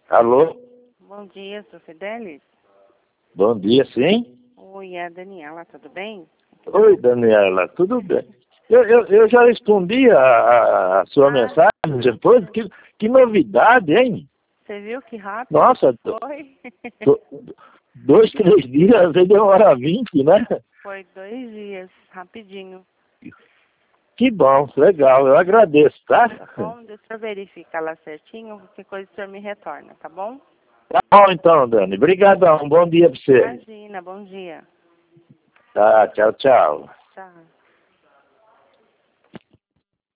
Alô? Bom dia, sou Fidelis. Bom dia, sim? Oi, é a Daniela, tudo bem? Oi, Daniela, tudo bem? Eu já respondi a sua mensagem depois. Que novidade, hein? Você viu que rápido Nossa, foi? 2, 3 dias, às vezes demora 20, né? Foi 2 dias, rapidinho. Que bom, legal, eu agradeço, tá? Tá bom? Deixa eu verificar lá certinho, qualquer coisa o senhor me retorna, tá bom? Tá bom então, Dani. Obrigadão, bom dia pra você. Imagina, bom dia. Tá, tchau, tchau. Tchau.